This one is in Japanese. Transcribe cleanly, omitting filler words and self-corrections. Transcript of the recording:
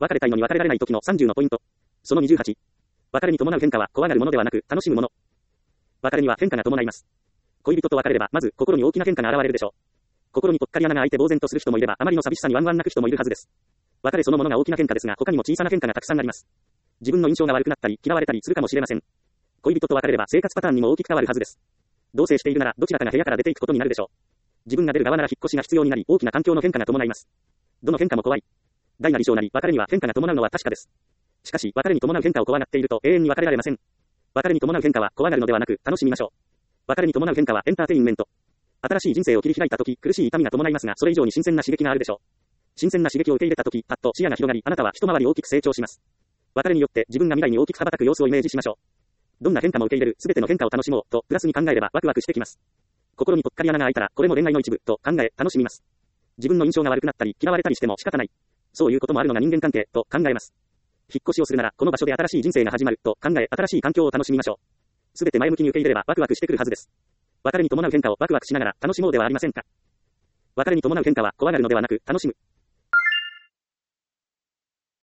別れたいのに別れられない時の30のポイント。その28。別れに伴う変化は怖がるものではなく楽しむもの。別れには変化が伴います。恋人と別れれば、まず心に大きな変化が現れるでしょう。心にぽっかり穴が開いて呆然とする人もいれば、あまりの寂しさにワンワン泣く人もいるはずです。別れそのものが大きな変化ですが、他にも小さな変化がたくさんあります。自分の印象が悪くなったり、嫌われたりするかもしれません。恋人と別れれば生活パターンにも大きく変わるはずです。同棲しているなら、どちらかが部屋から出ていくことになるでしょう。自分が出る側なら引っ越しが必要になり、大きな環境の変化が伴います。どの変化も怖い。大なり小なり、別れには変化が伴うのは確かです。しかし、別れに伴う変化を怖がっていると永遠に別れられません。別れに伴う変化は怖がるのではなく、楽しみましょう。別れに伴う変化はエンターテインメント。新しい人生を切り開いたとき、苦しい痛みが伴いますが、それ以上に新鮮な刺激があるでしょう。新鮮な刺激を受け入れたとき、パッと視野が広がり、あなたは一回り大きく成長します。別れによって自分が未来に大きく羽ばたく様子をイメージしましょう。どんな変化も受け入れる、すべての変化を楽しもうとプラスに考えればワクワクしてきます。心にぽっかり穴が開いたら、これも恋愛の一部と考え楽しみます。自分の印象が悪くなったり嫌われたりしても仕方ない。そういうこともあるのが人間関係と考えます。引っ越しをするなら、この場所で新しい人生が始まると考え、新しい環境を楽しみましょう。すべて前向きに受け入れればワクワクしてくるはずです。別れに伴う変化をワクワクしながら楽しもうではありませんか。別れに伴う変化は怖がるのではなく楽しむ。